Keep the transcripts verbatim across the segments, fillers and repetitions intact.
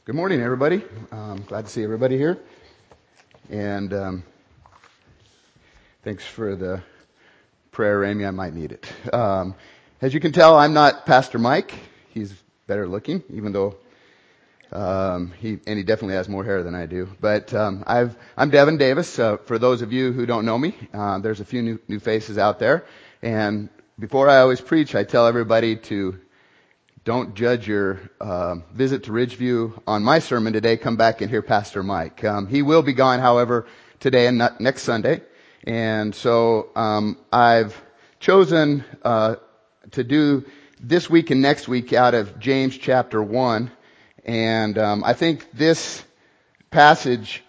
Good morning, everybody. Um, glad to see everybody here. And um, thanks for the prayer, Amy. I might need it. Um, as you can tell, I'm not Pastor Mike. He's better looking, even though um, he and he definitely has more hair than I do. But um, I've, I'm Devin Davis. Uh, for those of you who don't know me, uh, there's a few new, new faces out there. And before I always preach, I tell everybody to don't judge your uh, visit to Ridgeview on my sermon today. Come back and hear Pastor Mike. Um, he will be gone, however, today and not next Sunday. And so um, I've chosen uh, to do this week and next week out of James chapter one. And um, I think this passage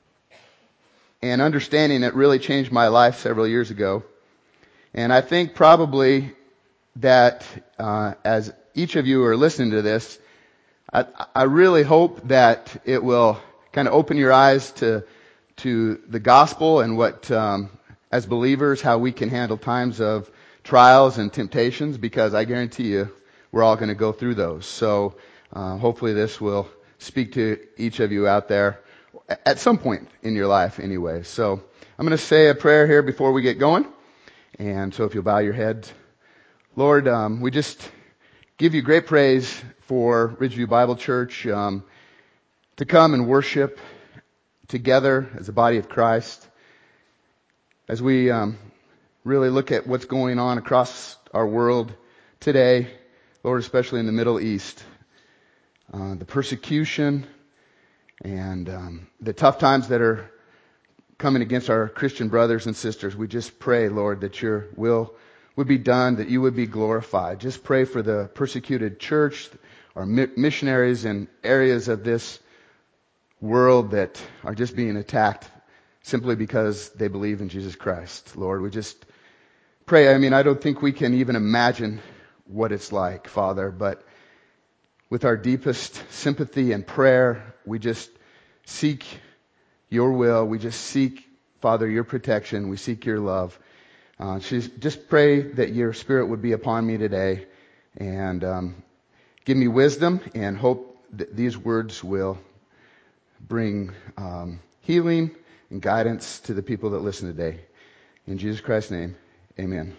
and understanding it really changed my life several years ago. And I think probably that uh, as each of you are listening to this, I, I really hope that it will kind of open your eyes to to the gospel and what, um, as believers, how we can handle times of trials and temptations, because I guarantee you we're all going to go through those. So uh, hopefully this will speak to each of you out there at some point in your life anyway. So I'm going to say a prayer here before we get going. And so if you'll bow your heads. Lord, um, we just give you great praise for Ridgeview Bible Church um, to come and worship together as a body of Christ. As we um, really look at what's going on across our world today, Lord, especially in the Middle East, uh, the persecution and um, the tough times that are coming against our Christian brothers and sisters, we just pray, Lord, that your will would be done, that you would be glorified. Just pray for the persecuted church, our missionaries in areas of this world that are just being attacked simply because they believe in Jesus Christ. Lord, we just pray. I mean, I don't think we can even imagine what it's like, Father, but with our deepest sympathy and prayer, we just seek your will. We just seek, Father, your protection. We seek your love. Uh, just pray that your Spirit would be upon me today and um, give me wisdom, and hope that these words will bring um, healing and guidance to the people that listen today. In Jesus Christ's name, amen.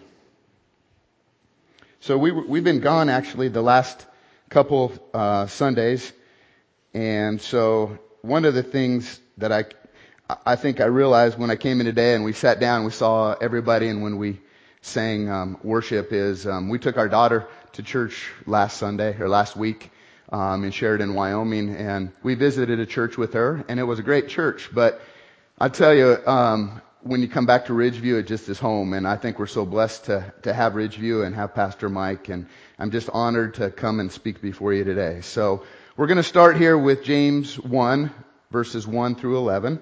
So we, we've been gone actually the last couple uh, Sundays, and so one of the things that I I think I realized when I came in today and we sat down, we saw everybody, and when we sang um, worship is um, we took our daughter to church last Sunday or last week um, in Sheridan, Wyoming, and we visited a church with her, and it was a great church. But I tell you, um, when you come back to Ridgeview, it just is home, and I think we're so blessed to to have Ridgeview and have Pastor Mike, and I'm just honored to come and speak before you today. So we're going to start here with James one, verses one through eleven.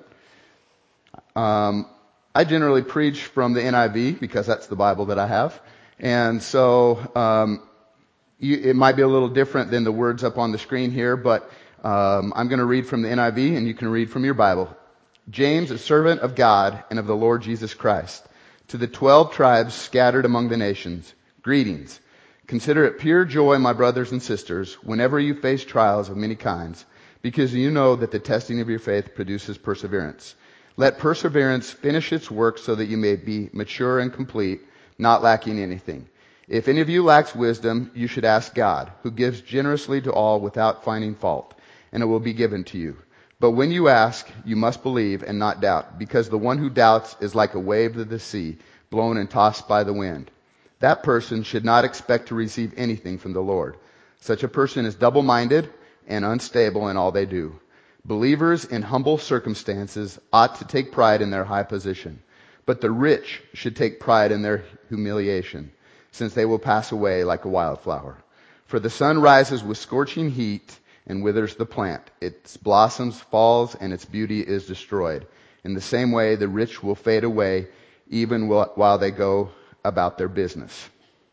Um, I generally preach from the N I V because that's the Bible that I have. And so, um, you, it might be a little different than the words up on the screen here, but, um, I'm going to read from the N I V and you can read from your Bible. James, a servant of God and of the Lord Jesus Christ, to the twelve tribes scattered among the nations, greetings. Consider it pure joy, my brothers and sisters, whenever you face trials of many kinds, because you know that the testing of your faith produces perseverance. Let perseverance finish its work so that you may be mature and complete, not lacking anything. If any of you lacks wisdom, you should ask God, who gives generously to all without finding fault, and it will be given to you. But when you ask, you must believe and not doubt, because the one who doubts is like a wave of the sea, blown and tossed by the wind. That person should not expect to receive anything from the Lord. Such a person is double-minded and unstable in all they do. Believers in humble circumstances ought to take pride in their high position, but the rich should take pride in their humiliation, since they will pass away like a wildflower. For the sun rises with scorching heat and withers the plant. Its blossoms falls and its beauty is destroyed. In the same way, the rich will fade away even while they go about their business.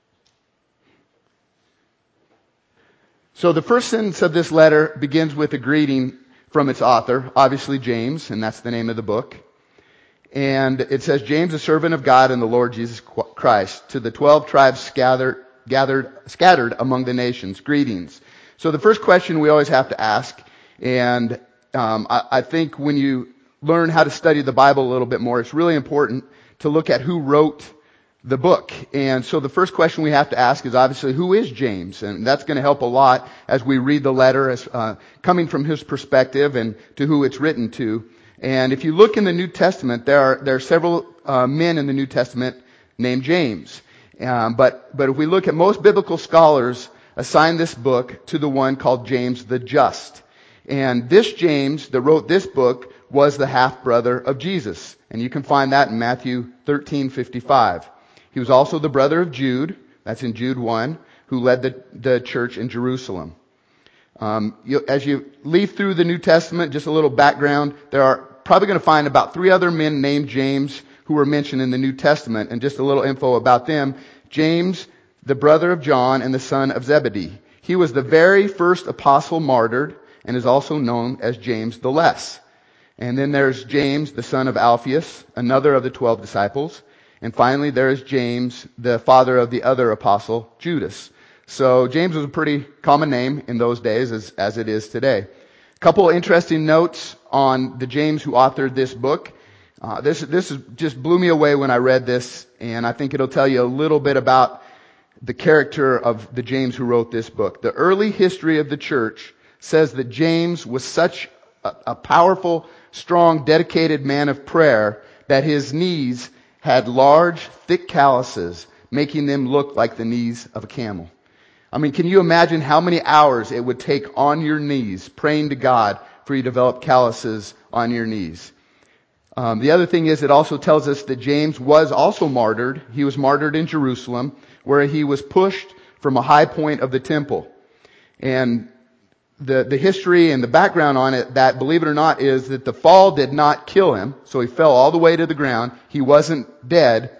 So the first sentence of this letter begins with a greeting from its author, obviously James, and that's the name of the book. And it says, James, a servant of God and the Lord Jesus Christ, to the twelve tribes scattered, gathered, scattered among the nations, greetings. So the first question we always have to ask, And um, I, I think when you learn how to study the Bible a little bit more, it's really important to look at who wrote the book. And so the first question we have to ask is obviously, who is James? And that's going to help a lot as we read the letter, as uh, coming from his perspective and to who it's written to. And if you look in the New Testament, there are there are several uh, men in the New Testament named James. Um, but but if we look at most biblical scholars, assign this book to the one called James the Just. And this James that wrote this book was the half-brother of Jesus. And you can find that in Matthew thirteen fifty-five. He was also the brother of Jude, that's in Jude one, who led the, the church in Jerusalem. Um, you, as you leaf through the New Testament, just a little background, there are probably going to find about three other men named James who were mentioned in the New Testament. And just a little info about them. James, the brother of John and the son of Zebedee. He was the very first apostle martyred and is also known as James the Less. And then there's James, the son of Alphaeus, another of the twelve disciples. And finally, there is James, the father of the other apostle, Judas. So James was a pretty common name in those days as, as it is today. A couple interesting notes on the James who authored this book. Uh, this this is, just blew me away when I read this, and I think it'll tell you a little bit about the character of the James who wrote this book. The early history of the church says that James was such a, a powerful, strong, dedicated man of prayer that his knees had large, thick calluses, making them look like the knees of a camel. I mean, can you imagine how many hours it would take on your knees praying to God for you to develop calluses on your knees? Um, the other thing is, it also tells us that James was also martyred. He was martyred in Jerusalem, where he was pushed from a high point of the temple. And the, the history and the background on it, that, believe it or not, is that the fall did not kill him. So he fell all the way to the ground. He wasn't dead.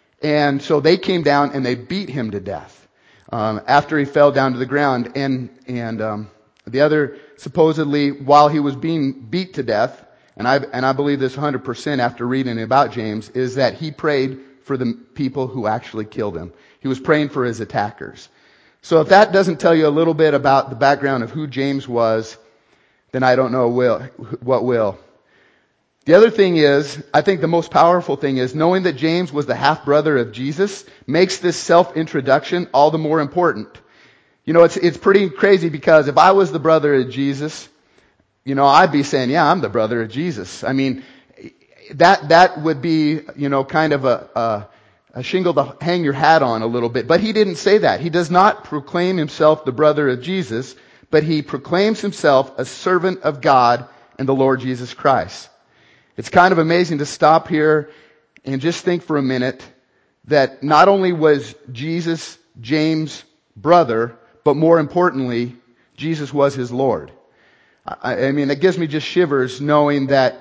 And so they came down and they beat him to death. Um, after he fell down to the ground, and and um, the other, supposedly, while he was being beat to death, and I and I believe this one hundred percent after reading about James, is that he prayed for the people who actually killed him. He was praying for his attackers. So if that doesn't tell you a little bit about the background of who James was, then I don't know will, what will. The other thing is, I think the most powerful thing is, knowing that James was the half-brother of Jesus makes this self-introduction all the more important. You know, it's it's pretty crazy, because if I was the brother of Jesus, you know, I'd be saying, yeah, I'm the brother of Jesus. I mean, that that would be, you know, kind of a, a, a shingle to hang your hat on a little bit. But he didn't say that. He does not proclaim himself the brother of Jesus, but he proclaims himself a servant of God and the Lord Jesus Christ. It's kind of amazing to stop here and just think for a minute that not only was Jesus James' brother, but more importantly, Jesus was his Lord. I, I mean, it gives me just shivers knowing that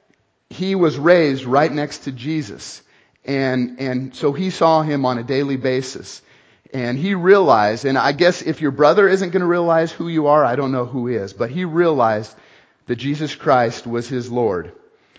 he was raised right next to Jesus. And, and so he saw him on a daily basis. And he realized, and I guess if your brother isn't going to realize who you are, I don't know who is, but he realized that Jesus Christ was his Lord.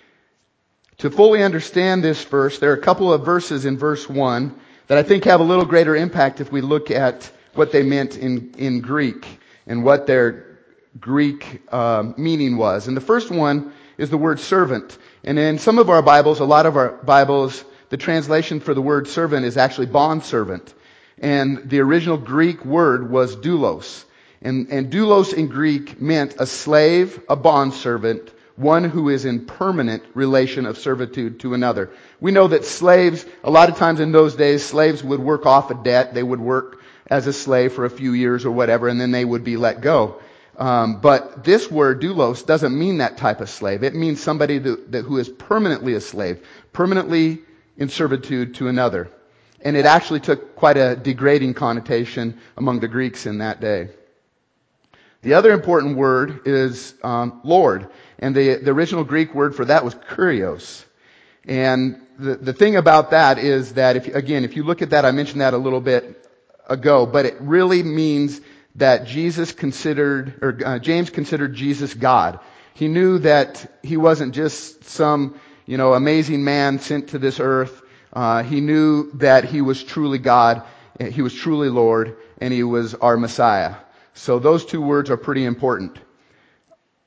To fully understand this verse, there are a couple of verses in verse one that I think have a little greater impact if we look at what they meant in, in Greek and what their Greek uh, meaning was. And the first one is the word servant. And in some of our Bibles, a lot of our Bibles, the translation for the word servant is actually bondservant. And the original Greek word was doulos. And, and doulos in Greek meant a slave, a bondservant, one who is in permanent relation of servitude to another. We know that slaves, a lot of times in those days, slaves would work off a debt. They would work as a slave for a few years or whatever, and then they would be let go. Um, but this word, doulos, doesn't mean that type of slave. It means somebody that, that, who is permanently a slave, permanently in servitude to another. And it actually took quite a degrading connotation among the Greeks in that day. The other important word is um, Lord. And the, the original Greek word for that was kurios. And the, the thing about that is that, if again, if you look at that, I mentioned that a little bit ago, but it really means that Jesus considered, or uh, James considered Jesus God. He knew that he wasn't just some, you know, amazing man sent to this earth. Uh, he knew that he was truly God, he was truly Lord, and he was our Messiah. So those two words are pretty important.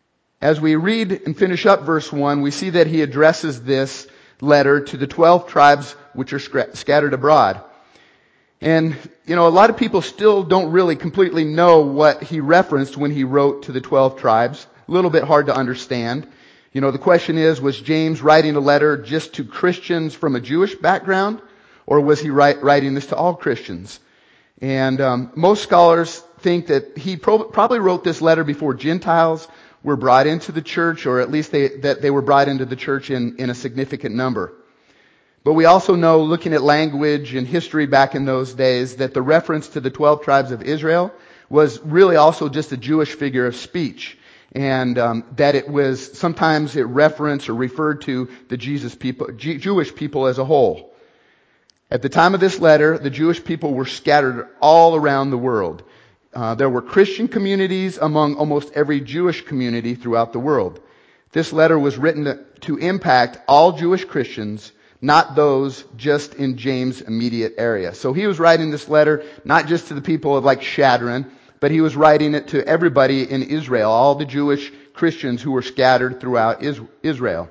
as we read and finish up verse one, we see that he addresses this letter to the twelve tribes which are sc- scattered abroad. And, you know, a lot of people still don't really completely know what he referenced when he wrote to the twelve tribes. A little bit hard to understand. You know, the question is, was James writing a letter just to Christians from a Jewish background, or was he write, writing this to all Christians? And um, most scholars think that he pro- probably wrote this letter before Gentiles were brought into the church, or at least they, that they were brought into the church in, in a significant number. But we also know, looking at language and history back in those days, that the reference to the twelve tribes of Israel was really also just a Jewish figure of speech. And um, that it was, sometimes it referenced or referred to the Jesus people, G- Jewish people as a whole. At the time of this letter, the Jewish people were scattered all around the world. Uh, there were Christian communities among almost every Jewish community throughout the world. This letter was written to, to impact all Jewish Christians, not those just in James' immediate area. So he was writing this letter not just to the people of like Shadron, but he was writing it to everybody in Israel, all the Jewish Christians who were scattered throughout Israel.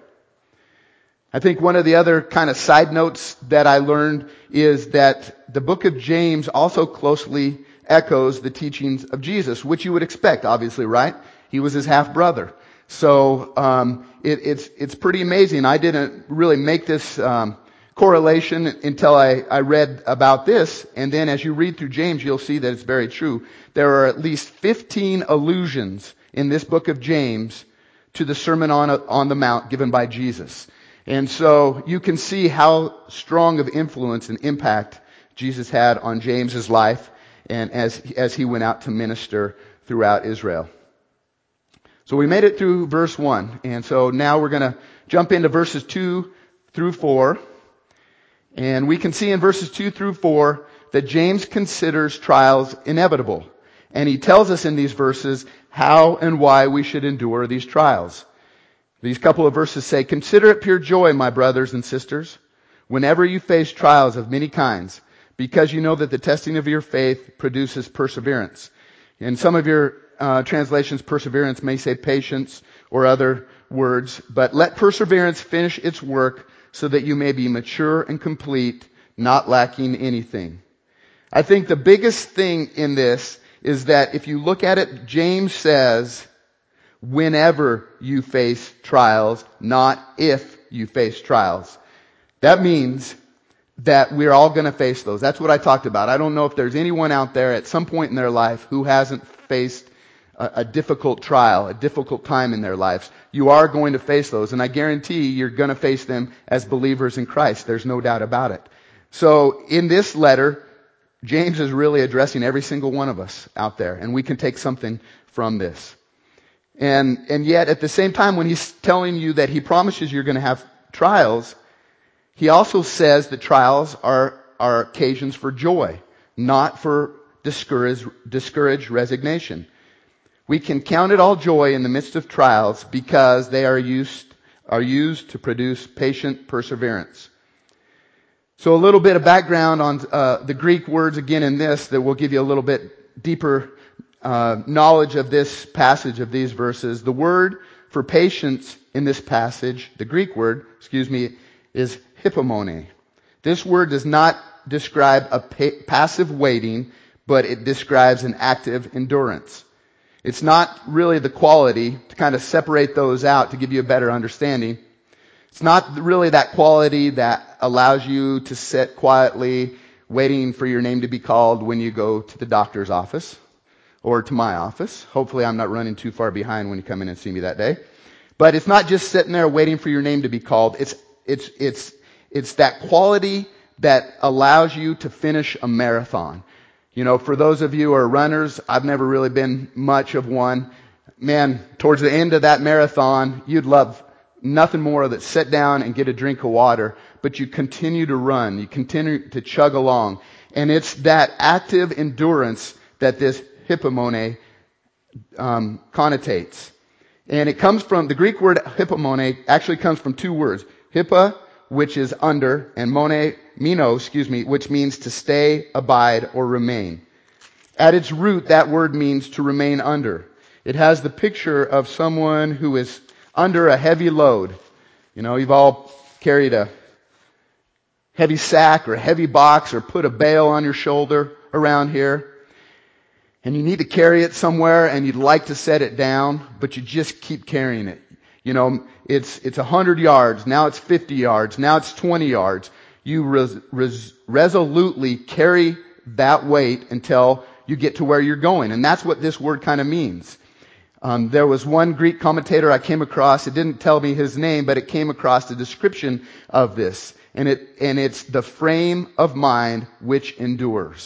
I think one of the other kind of side notes that I learned is that the book of James also closely echoes the teachings of Jesus, which you would expect, obviously, right? He was his half-brother. So um, it, it's it's pretty amazing. I didn't really make this um, correlation until I, I read about this. And then as you read through James, you'll see that it's very true. There are at least fifteen allusions in this book of James to the Sermon on, on the Mount given by Jesus. And so you can see how strong of influence and impact Jesus had on James's life and as as he went out to minister throughout Israel. So we made it through verse one. And so now we're going to jump into verses two through four. And we can see in verses two through four that James considers trials inevitable. And he tells us in these verses how and why we should endure these trials. These couple of verses say, "Consider it pure joy, my brothers and sisters, whenever you face trials of many kinds, because you know that the testing of your faith produces perseverance." In some of your uh, translations, perseverance may say patience or other words, but let perseverance finish its work so that you may be mature and complete, not lacking anything. I think the biggest thing in this is that if you look at it, James says, whenever you face trials, not if you face trials. That means that we're all going to face those. That's what I talked about. I don't know if there's anyone out there at some point in their life who hasn't faced a, a difficult trial, a difficult time in their lives. You are going to face those, and I guarantee you're going to face them as believers in Christ. There's no doubt about it. So in this letter, James is really addressing every single one of us out there, and we can take something from this. And and yet at the same time, when he's telling you that he promises you're going to have trials, he also says that trials are, are occasions for joy, not for discouraged, discouraged resignation. We can count it all joy in the midst of trials because they are used, are used to produce patient perseverance. So a little bit of background on uh, the Greek words again in this that will give you a little bit deeper uh, knowledge of this passage, of these verses. The word for patience in this passage, the Greek word, excuse me, is hypomone. This word does not describe a pa- passive waiting, but it describes an active endurance. It's not really the quality, to kind of separate those out to give you a better understanding. It's not really that quality that allows you to sit quietly waiting for your name to be called when you go to the doctor's office or to my office. Hopefully I'm not running too far behind when you come in and see me that day. But it's not just sitting there waiting for your name to be called. It's It's, it's, it's that quality that allows you to finish a marathon. You know, for those of you who are runners, I've never really been much of one. Man, towards the end of that marathon, you'd love nothing more than sit down and get a drink of water, but you continue to run. You continue to chug along. And it's that active endurance that this hypomone um, connotates. And it comes from, the Greek word hypomone actually comes from two words. Hippa, which is under, and mone, mino, excuse me, which means to stay, abide, or remain. At its root, that word means to remain under. It has the picture of someone who is under a heavy load. You know, you've all carried a heavy sack or a heavy box or put a bale on your shoulder around here. And you need to carry it somewhere and you'd like to set it down, but you just keep carrying it. You know, it's, it's a hundred yards. Now it's fifty yards. Now it's twenty yards. You res, res, resolutely carry that weight until you get to where you're going. And that's what this word kind of means. Um, there was one Greek commentator I came across. It didn't tell me his name, but it came across the description of this. And it, and it's the frame of mind which endures.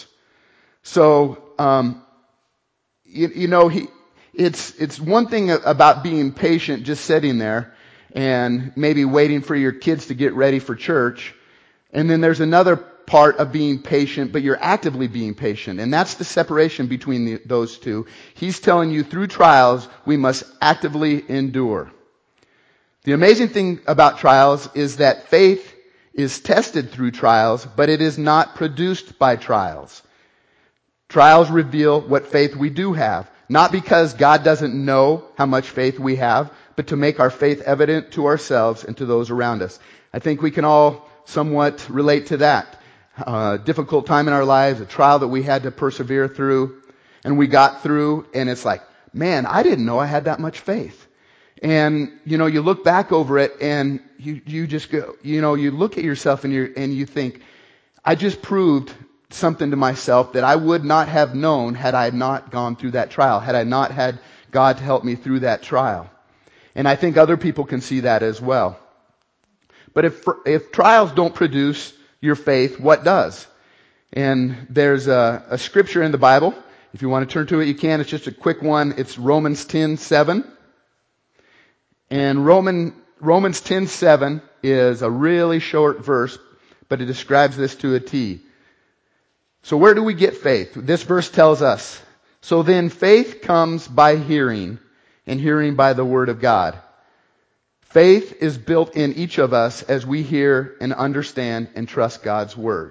So, um, you, you know, he, it's, it's one thing about being patient, just sitting there and maybe waiting for your kids to get ready for church. And then there's another part of being patient, but you're actively being patient. And that's the separation between the, those two. He's telling you through trials, we must actively endure. The amazing thing about trials is that faith is tested through trials, but it is not produced by trials. Trials reveal what faith we do have. Not because God doesn't know how much faith we have, but to make our faith evident to ourselves and to those around us. I think we can all somewhat relate to that. Uh, difficult time in our lives, a trial that we had to persevere through, and we got through, and it's like, man, I didn't know I had that much faith. And, you know, you look back over it, and you, you just go, you know, you look at yourself and you and you think, I just proved something to myself that I would not have known had I not gone through that trial, had I not had God to help me through that trial. And I think other people can see that as well. But if if trials don't produce your faith, what does? And there's a, a scripture in the Bible. If you want to turn to it, you can. It's just a quick one. It's Romans ten seven. And Roman, Romans ten seven is a really short verse, but it describes this to a T. So where do we get faith? This verse tells us, so then faith comes by hearing, and hearing by the word of God. Faith is built in each of us as we hear and understand and trust God's word.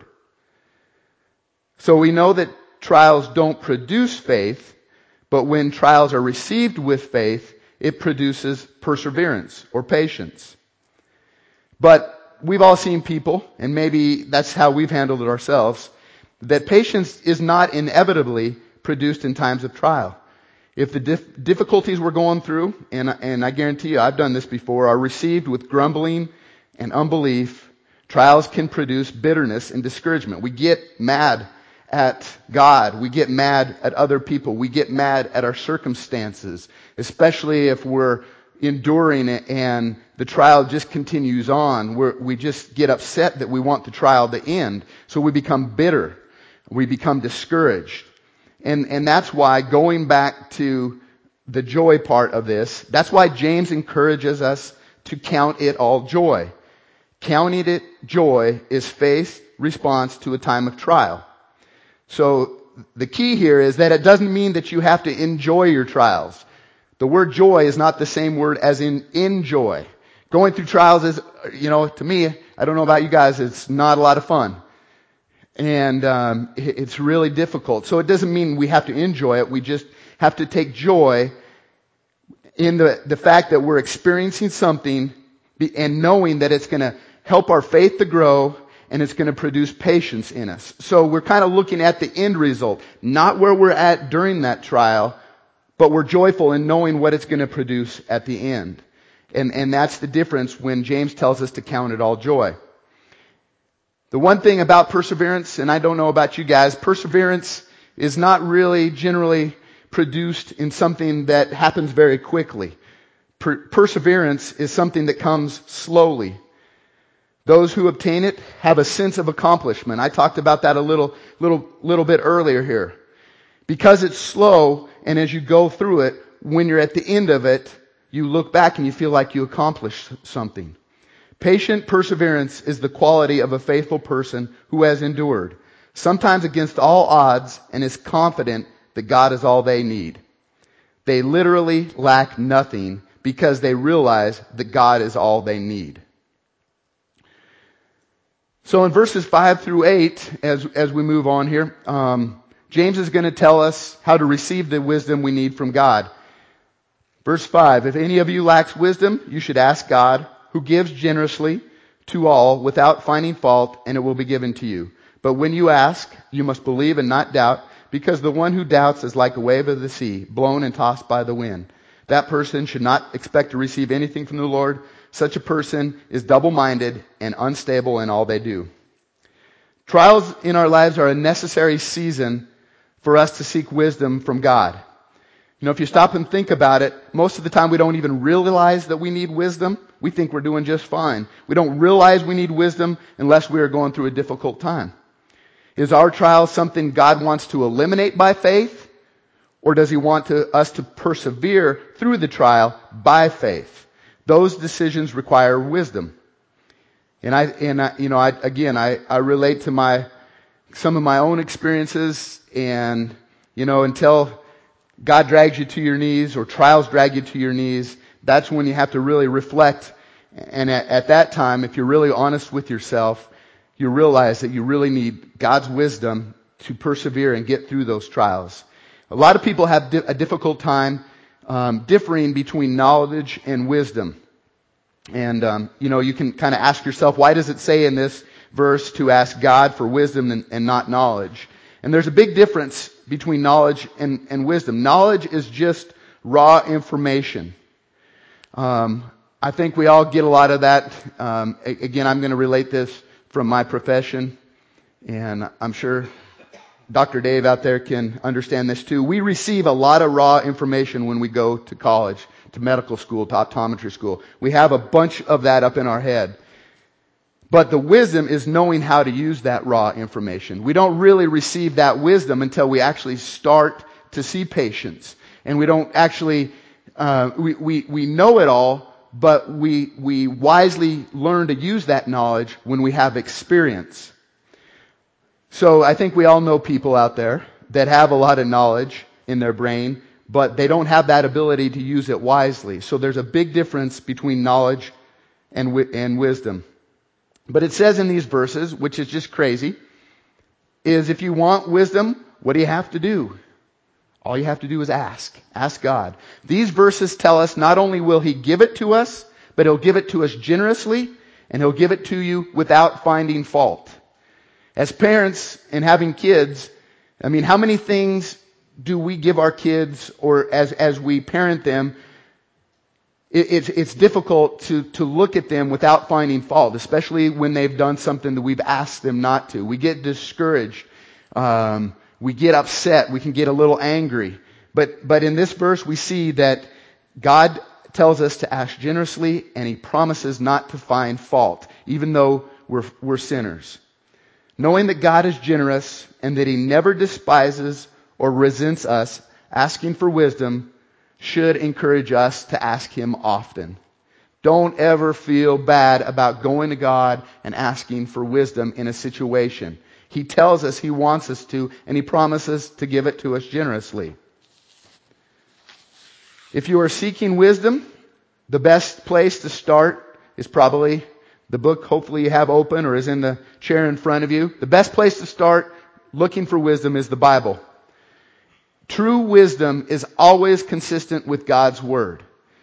So we know that trials don't produce faith, but when trials are received with faith, it produces perseverance or patience. But we've all seen people, and maybe that's how we've handled it ourselves, that patience is not inevitably produced in times of trial. If the dif- difficulties we're going through, and, and I guarantee you I've done this before, are received with grumbling and unbelief, trials can produce bitterness and discouragement. We get mad at God. We get mad at other people. We get mad at our circumstances, especially if we're enduring it and the trial just continues on. We're, we just get upset that we want the trial to end. So we become bitter. We become discouraged. And, and that's why, going back to the joy part of this, that's why James encourages us to count it all joy. Counting it joy is faith's response to a time of trial. So the key here is that it doesn't mean that you have to enjoy your trials. The word joy is not the same word as in enjoy. Going through trials is, you know, to me, I don't know about you guys, it's not a lot of fun. And um, it's really difficult. So it doesn't mean we have to enjoy it. We just have to take joy in the, the fact that we're experiencing something and knowing that it's going to help our faith to grow and it's going to produce patience in us. So we're kind of looking at the end result, not where we're at during that trial, but we're joyful in knowing what it's going to produce at the end. And, and that's the difference when James tells us to count it all joy. The one thing about perseverance, and I don't know about you guys, perseverance is not really generally produced in something that happens very quickly. Per- perseverance is something that comes slowly. Those who obtain it have a sense of accomplishment. I talked about that a little, little, little bit earlier here. Because it's slow, and as you go through it, when you're at the end of it, you look back and you feel like you accomplished something. Patient perseverance is the quality of a faithful person who has endured, sometimes against all odds, and is confident that God is all they need. They literally lack nothing because they realize that God is all they need. So in verses five through eight, as, as we move on here, um, James is going to tell us how to receive the wisdom we need from God. Verse five, if any of you lacks wisdom, you should ask God, who gives generously to all without finding fault, and it will be given to you. But when you ask, you must believe and not doubt, because the one who doubts is like a wave of the sea, blown and tossed by the wind. That person should not expect to receive anything from the Lord. Such a person is double-minded and unstable in all they do. Trials in our lives are a necessary season for us to seek wisdom from God. You know, if you stop and think about it, most of the time we don't even realize that we need wisdom. We think we're doing just fine. We don't realize we need wisdom unless we are going through a difficult time. Is our trial something God wants to eliminate by faith? Or does He want to, us to persevere through the trial by faith? Those decisions require wisdom. And I, and I, you know, I, again, I, I relate to my, some of my own experiences, and, you know, until God drags you to your knees or trials drag you to your knees, that's when you have to really reflect. And at, at that time, if you're really honest with yourself, you realize that you really need God's wisdom to persevere and get through those trials. A lot of people have di- a difficult time um, differing between knowledge and wisdom. And, um, you know, you can kind of ask yourself, why does it say in this verse to ask God for wisdom and, and not knowledge? And there's a big difference between knowledge and, and wisdom. Knowledge is just raw information. Um, I think we all get a lot of that. Um, again, I'm going to relate this from my profession, and I'm sure Doctor Dave out there can understand this too. We receive a lot of raw information when we go to college, to medical school, to optometry school. We have a bunch of that up in our head. But the wisdom is knowing how to use that raw information. We don't really receive that wisdom until we actually start to see patients. And we don't actually, uh, we, we, we know it all, but we, we wisely learn to use that knowledge when we have experience. So I think we all know people out there that have a lot of knowledge in their brain, but they don't have that ability to use it wisely. So there's a big difference between knowledge and, wi- and wisdom. But it says in these verses, which is just crazy, is if you want wisdom, what do you have to do? All you have to do is ask. Ask God. These verses tell us not only will He give it to us, but He'll give it to us generously, and He'll give it to you without finding fault. As parents and having kids, I mean, how many things do we give our kids, or as, as we parent them, it, it's, it's difficult to, to look at them without finding fault, especially when they've done something that we've asked them not to. We get discouraged. Um, we get upset. We can get a little angry. But, but in this verse, we see that God tells us to ask generously, and He promises not to find fault, even though we're, we're sinners. Knowing that God is generous and that He never despises or resents us, asking for wisdom should encourage us to ask Him often. Don't ever feel bad about going to God and asking for wisdom in a situation. He tells us He wants us to, and He promises to give it to us generously. If you are seeking wisdom, the best place to start is probably the book hopefully you have open or is in the chair in front of you. The best place to start looking for wisdom is the Bible. True wisdom is always consistent with God's Word.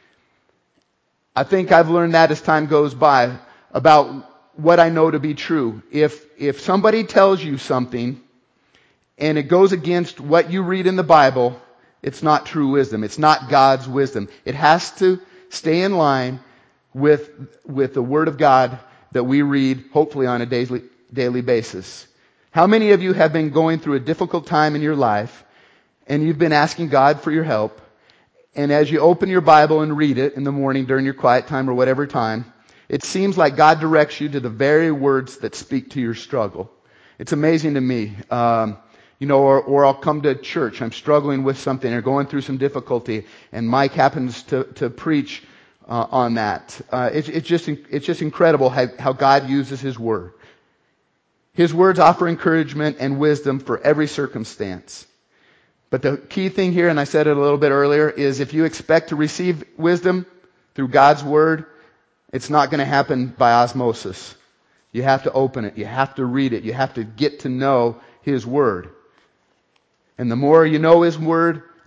I think I've learned that as time goes by about what I know to be true. If, if somebody tells you something and it goes against what you read in the Bible, it's not true wisdom. It's not God's wisdom. It has to stay in line with, with the Word of God that we read, hopefully on a daily, daily basis. How many of you have been going through a difficult time in your life, and you've been asking God for your help, and as you open your Bible and read it in the morning during your quiet time or whatever time, it seems like God directs you to the very words that speak to your struggle. It's amazing to me. Um, you know, or, or I'll come to church, I'm struggling with something or going through some difficulty, and Mike happens to, to preach Uh, on that. Uh, it's, it's just, it's just incredible how, how God uses His Word. His words offer encouragement and wisdom for every circumstance. But the key thing here, and I said it a little bit earlier, is if you expect to receive wisdom through God's Word, it's not going to happen by osmosis. You have to open it. You have to read it. You have to get to know His Word. And the more you know His Word,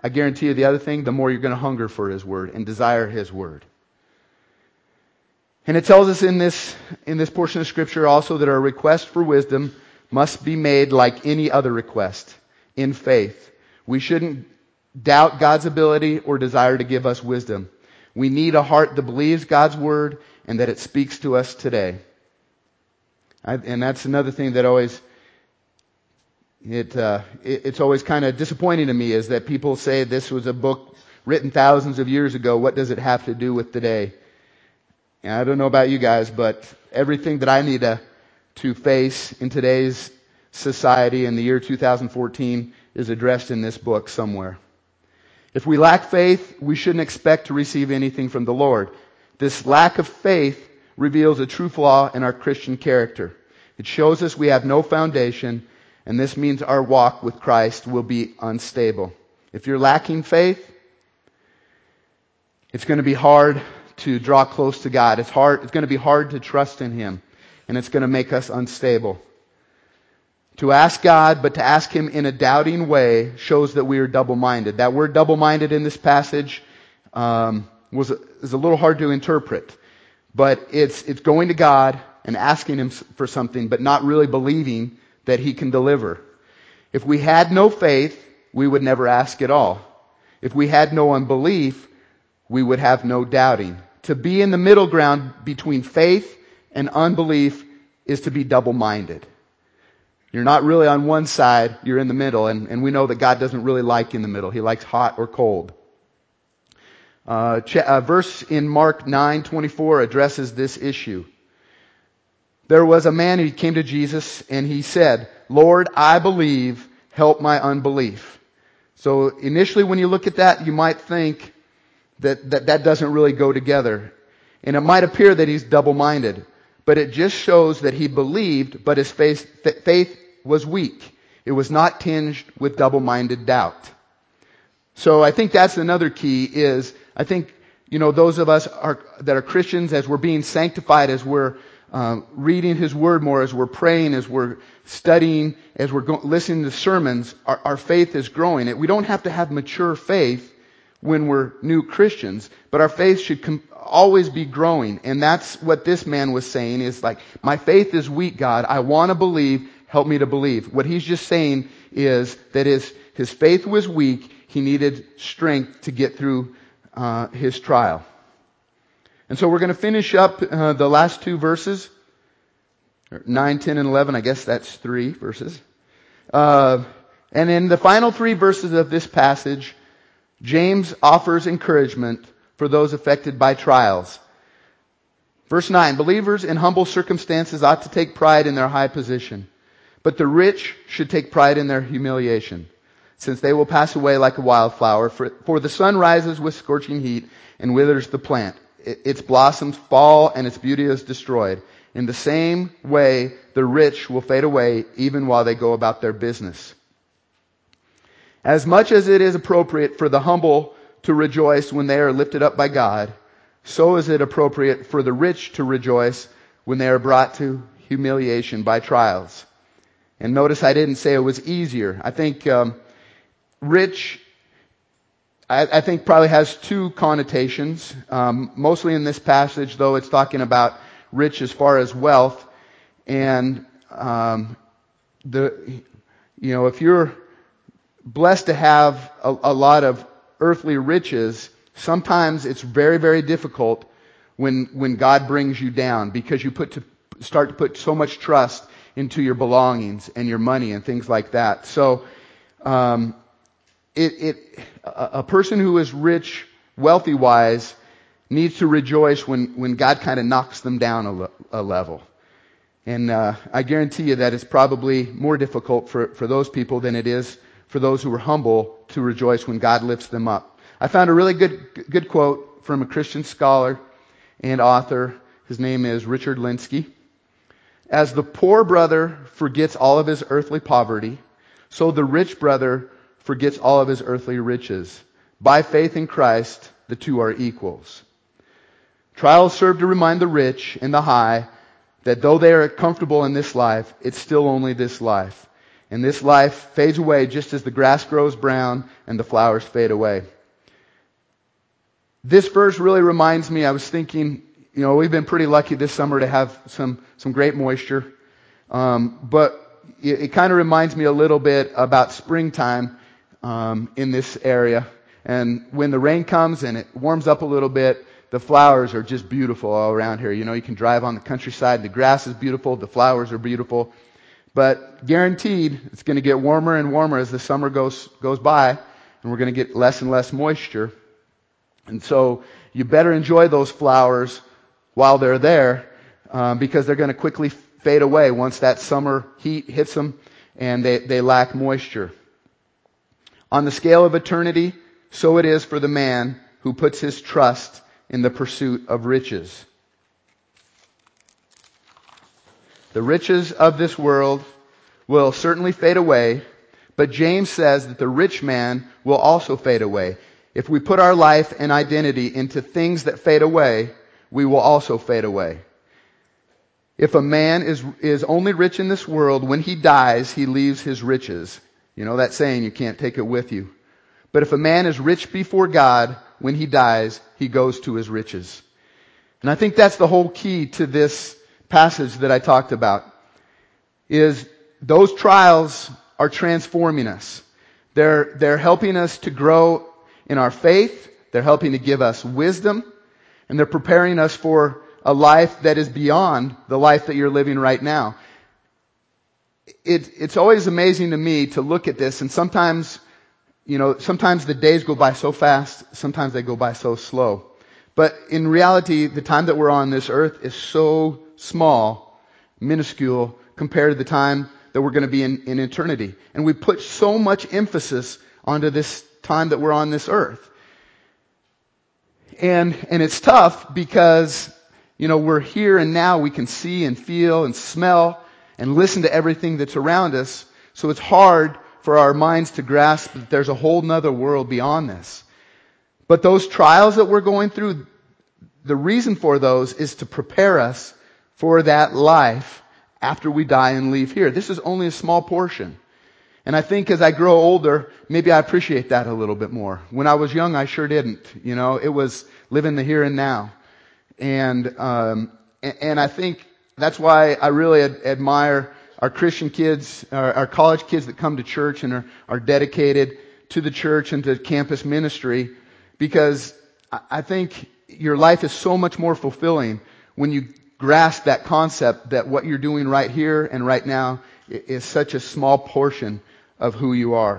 I guarantee you the other thing, the more you're going to hunger for His Word and desire His Word. And it tells us in this, in this portion of Scripture also that our request for wisdom must be made like any other request, in faith. We shouldn't doubt God's ability or desire to give us wisdom. We need a heart that believes God's Word and that it speaks to us today. I, and that's another thing that always, it, uh, it it's always kind of disappointing to me, is that people say this was a book written thousands of years ago. What does it have to do with today? And I don't know about you guys, but everything that I need to, to face in today's society in the year two thousand fourteen is addressed in this book somewhere. If we lack faith, we shouldn't expect to receive anything from the Lord. This lack of faith reveals a true flaw in our Christian character. It shows us we have no foundation, and this means our walk with Christ will be unstable. If you're lacking faith, it's going to be hard to draw close to God. It's hard, it's going to be hard to trust in Him, and it's going to make us unstable. To ask God, but to ask Him in a doubting way, shows that we are double-minded. That word double-minded in this passage um, was is a little hard to interpret. But it's it's going to God and asking Him for something, but not really believing that He can deliver. If we had no faith, we would never ask at all. If we had no unbelief, we would have no doubting. To be in the middle ground between faith and unbelief is to be double-minded. You're not really on one side, you're in the middle, and, and we know that God doesn't really like in the middle. He likes hot or cold. Uh, ch- uh, verse in Mark nine twenty-four addresses this issue. There was a man who came to Jesus and he said, "Lord, I believe, help my unbelief." So initially when you look at that, you might think that that, that doesn't really go together. And it might appear that he's double-minded. But it just shows that he believed, but his faith, faith was weak. It was not tinged with double-minded doubt. So I think that's another key is, I think, you know, those of us are, that are Christians, as we're being sanctified, as we're uh, reading His Word more, as we're praying, as we're studying, as we're go- listening to sermons, our, our faith is growing. We don't have to have mature faith when we're new Christians, but our faith should com- always be growing. And that's what this man was saying, is like, my faith is weak, God. I want to believe. Help me to believe. What he's just saying is that his, his faith was weak. He needed strength to get through uh, his trial. And so we're going to finish up uh, the last two verses, nine, ten, and eleven. I guess that's three verses. Uh, and in the final three verses of this passage, James offers encouragement for those affected by trials. Verse nine, believers in humble circumstances ought to take pride in their high position, but the rich should take pride in their humiliation, since they will pass away like a wildflower. For, for the sun rises with scorching heat and withers the plant. It, its blossoms fall and its beauty is destroyed. In the same way, the rich will fade away even while they go about their business. As much as it is appropriate for the humble to rejoice when they are lifted up by God, so is it appropriate for the rich to rejoice when they are brought to humiliation by trials. And notice I didn't say it was easier. I think um, rich, I, I think probably has two connotations. Um, mostly in this passage, though, it's talking about rich as far as wealth. And um, the, you know, if you're blessed to have a, a lot of earthly riches, sometimes it's very, very difficult when when God brings you down, because you put to start to put so much trust into your belongings and your money and things like that. So, um, it it a, a person who is rich, wealthy wise, needs to rejoice when when God kind of knocks them down a, le- a level. And uh, I guarantee you that it's probably more difficult for for those people than it is for those who are humble to rejoice when God lifts them up. I found a really good good quote from a Christian scholar and author. His name is Richard Linsky. As the poor brother forgets all of his earthly poverty, so the rich brother forgets all of his earthly riches. By faith in Christ, the two are equals. Trials serve to remind the rich and the high that though they are comfortable in this life, it's still only this life. And this life fades away just as the grass grows brown and the flowers fade away. This verse really reminds me, I was thinking, you know, we've been pretty lucky this summer to have some, some great moisture. Um, but it, it kind of reminds me a little bit about springtime um, in this area. And when the rain comes and it warms up a little bit, the flowers are just beautiful all around here. You know, you can drive on the countryside. The grass is beautiful. The flowers are beautiful. But guaranteed, it's going to get warmer and warmer as the summer goes goes by, and we're going to get less and less moisture. And so you better enjoy those flowers while they're there, um, because they're going to quickly fade away once that summer heat hits them and they, they lack moisture. On the scale of eternity, so it is for the man who puts his trust in the pursuit of riches. The riches of this world will certainly fade away, but James says that the rich man will also fade away. If we put our life and identity into things that fade away, we will also fade away. If a man is is only rich in this world, when he dies, he leaves his riches. You know that saying, you can't take it with you. But if a man is rich before God, when he dies, he goes to his riches. And I think that's the whole key to this passage that I talked about, is those trials are transforming us. They're, they're helping us to grow in our faith. They're helping to give us wisdom. And they're preparing us for a life that is beyond the life that you're living right now. It, it's always amazing to me to look at this, and sometimes, you know, sometimes the days go by so fast, sometimes they go by so slow. But in reality, the time that we're on this earth is so small, minuscule, compared to the time that we're going to be in, in eternity. And we put so much emphasis onto this time that we're on this earth. And, and it's tough because, you know, we're here and now. We can see and feel and smell and listen to everything that's around us. So it's hard for our minds to grasp that there's a whole nother world beyond this. But those trials that we're going through, the reason for those is to prepare us for that life after we die and leave here. This is only a small portion. And I think as I grow older, maybe I appreciate that a little bit more. When I was young, I sure didn't. You know, it was living the here and now. And, um, and I think that's why I really ad- admire our Christian kids, our, our college kids that come to church and are, are dedicated to the church and to campus ministry, because I think your life is so much more fulfilling when you grasp that concept that what you're doing right here and right now is such a small portion of who you are.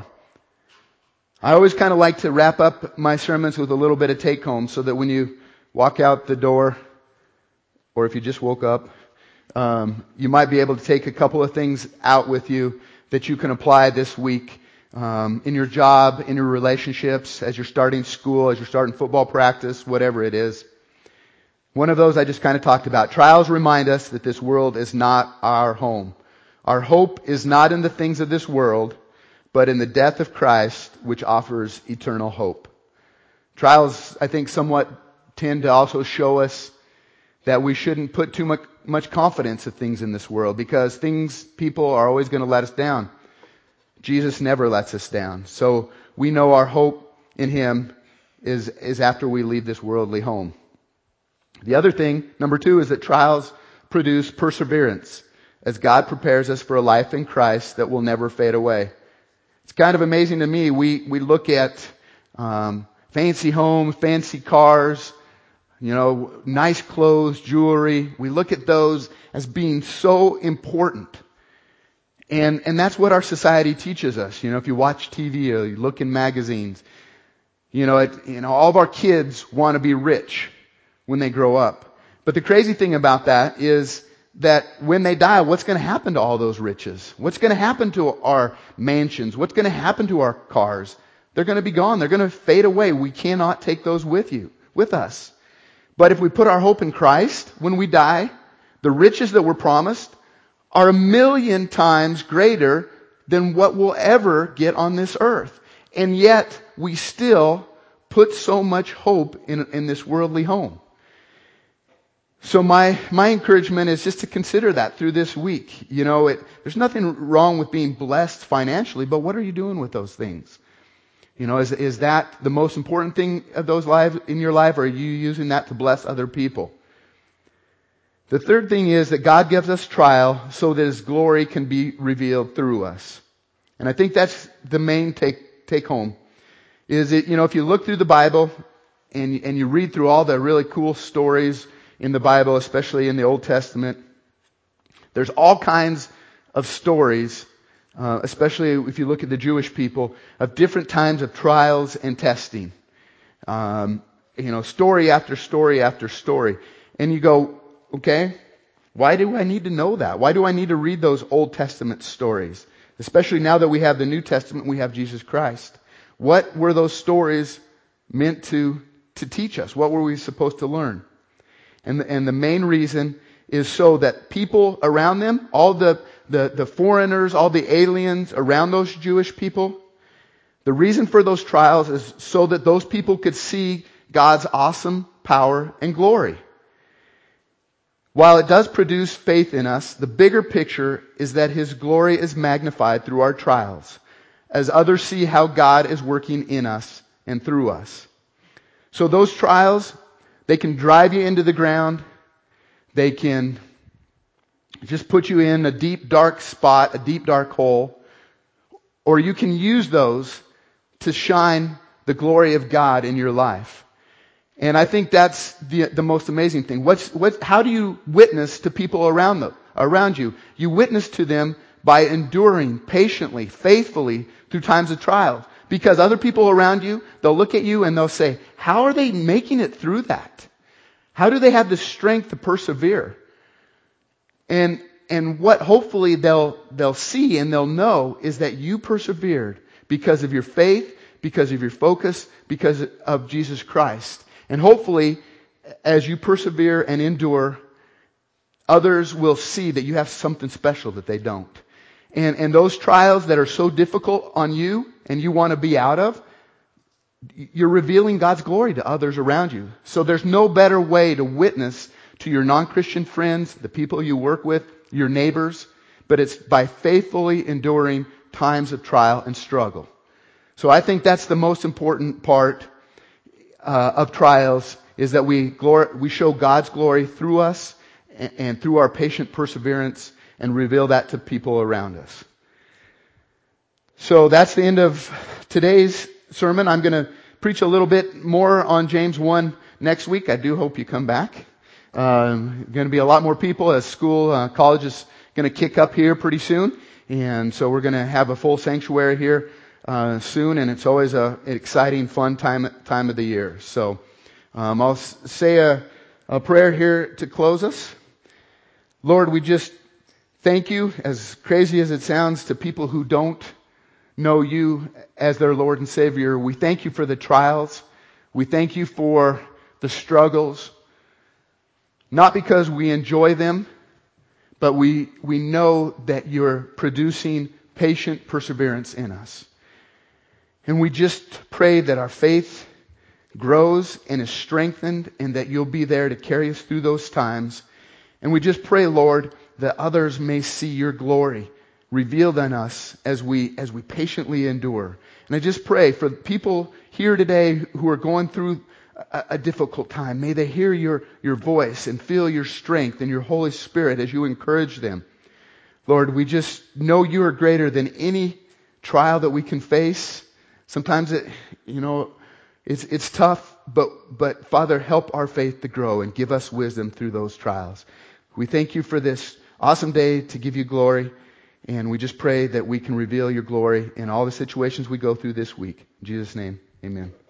I always kind of like to wrap up my sermons with a little bit of take home, so that when you walk out the door, or if you just woke up, um, you might be able to take a couple of things out with you that you can apply this week, um, in your job, in your relationships, as you're starting school, as you're starting football practice, whatever it is. One of those I just kind of talked about. Trials remind us that this world is not our home. Our hope is not in the things of this world, but in the death of Christ, which offers eternal hope. Trials, I think, somewhat tend to also show us that we shouldn't put too much, much confidence of things in this world, because things, people are always going to let us down. Jesus never lets us down. So we know our hope in Him is, is after we leave this worldly home. The other thing, number two, is that trials produce perseverance as God prepares us for a life in Christ that will never fade away. It's kind of amazing to me. We, we look at um, fancy homes, fancy cars, you know, nice clothes, jewelry. We look at those as being so important. And, and that's what our society teaches us. You know, if you watch T V or you look in magazines, you know, it, you know, all of our kids want to be rich when they grow up. But the crazy thing about that is that when they die, what's going to happen to all those riches? What's going to happen to our mansions? What's going to happen to our cars? They're going to be gone. They're going to fade away. We cannot take those with you, with us. But if we put our hope in Christ, when we die, the riches that we're promised are a million times greater than what we'll ever get on this earth. And yet, we still put so much hope in, in this worldly home. So my, my encouragement is just to consider that through this week. You know, it, there's nothing wrong with being blessed financially, but what are you doing with those things? You know, is, is that the most important thing of those lives in your life, or are you using that to bless other people? The third thing is that God gives us trial so that His glory can be revealed through us. And I think that's the main take, take home. Is it, you know, if you look through the Bible and, and you read through all the really cool stories in the Bible, especially in the Old Testament, there's all kinds of stories, uh, especially if you look at the Jewish people, of different times of trials and testing. Um, you know, story after story after story. And you go, okay, why do I need to know that? Why do I need to read those Old Testament stories? Especially now that we have the New Testament, we have Jesus Christ. What were those stories meant to, to teach us? What were we supposed to learn? And the, and the main reason is so that people around them, all the, the, the foreigners, all the aliens around those Jewish people, the reason for those trials is so that those people could see God's awesome power and glory. While it does produce faith in us, the bigger picture is that His glory is magnified through our trials, as others see how God is working in us and through us. So those trials, they can drive you into the ground. They can just put you in a deep, dark spot, a deep, dark hole. Or you can use those to shine the glory of God in your life. And I think that's the, the most amazing thing. What's, what, how do you witness to people around them, around you? You witness to them by enduring patiently, faithfully through times of trials. Because other people around you, they'll look at you and they'll say, how are they making it through that? How do they have the strength to persevere? And, and what hopefully they'll, they'll see and they'll know is that you persevered because of your faith, because of your focus, because of Jesus Christ. And hopefully, as you persevere and endure, others will see that you have something special that they don't. And, and those trials that are so difficult on you and you want to be out of, you're revealing God's glory to others around you. So there's no better way to witness to your non-Christian friends, the people you work with, your neighbors, but it's by faithfully enduring times of trial and struggle. So I think that's the most important part uh, of trials, is that we glor- we show God's glory through us and, and through our patient perseverance, and reveal that to people around us. So that's the end of today's sermon. I'm going to preach a little bit more on James one next week. I do hope you come back. Um, going to be a lot more people as school, uh, college is going to kick up here pretty soon. And so we're going to have a full sanctuary here uh, soon. And it's always a, an exciting, fun time time of the year. So um, I'll s- say a, a prayer here to close us. Lord, we just thank you, as crazy as it sounds to people who don't know you as their Lord and Savior. We thank you for the trials. We thank you for the struggles. Not because we enjoy them, but we, we know that you're producing patient perseverance in us. And we just pray that our faith grows and is strengthened, and that you'll be there to carry us through those times. And we just pray, Lord, that others may see your glory revealed in us as we as we patiently endure. And I just pray for people here today who are going through a, a difficult time. May they hear your, your voice and feel your strength and your Holy Spirit as you encourage them. Lord, we just know you are greater than any trial that we can face. Sometimes it, you know, it's it's tough, but but Father, help our faith to grow and give us wisdom through those trials. We thank you for this awesome day to give you glory. And we just pray that we can reveal your glory in all the situations we go through this week. In Jesus' name, amen.